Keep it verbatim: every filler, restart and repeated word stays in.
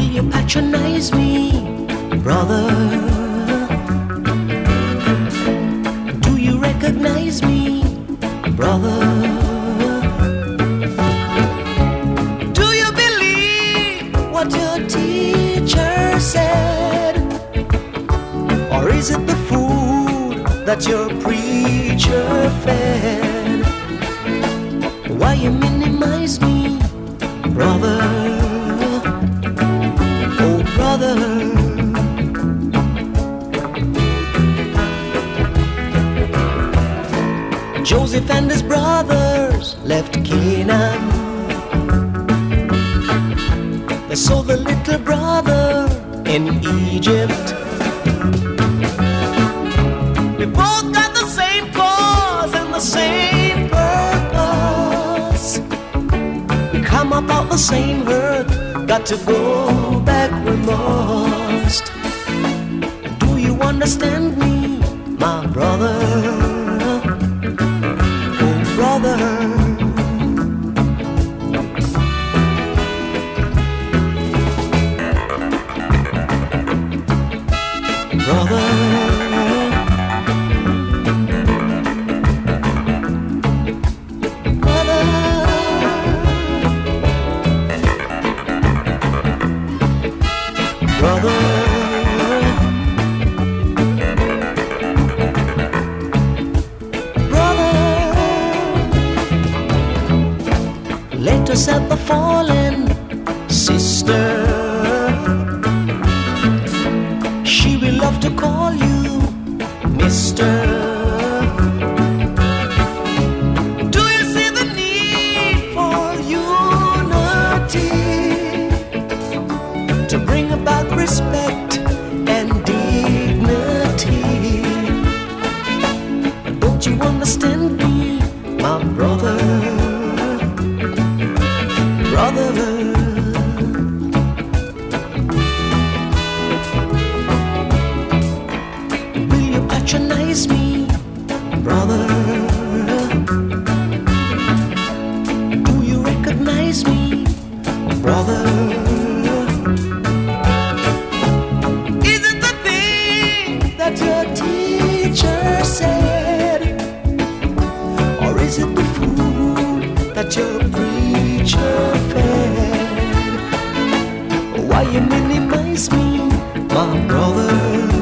Will you patronize me, brother? Do you recognize me, brother? Do you believe what your teacher said? Or is it the food that your preacher fed? Why you minimize me, brother? Oh, brother. Joseph and his brothers left Canaan. They saw the little brother in Egypt. We both got the same cause and the same purpose. We come up out the same herd, got to go back we must. Do you understand me, my brother? Oh, brother. Brother. Brother, brother, let us at the fallen sister. She will love to call you Mister. Do you see the need for unity to bring about respect and dignity? Don't you understand me, my brother? Brother. Will you patronize me, brother? Do you recognize me, brother? That your teacher said? Or is it the food that your preacher fed? Why you minimize me, my brother?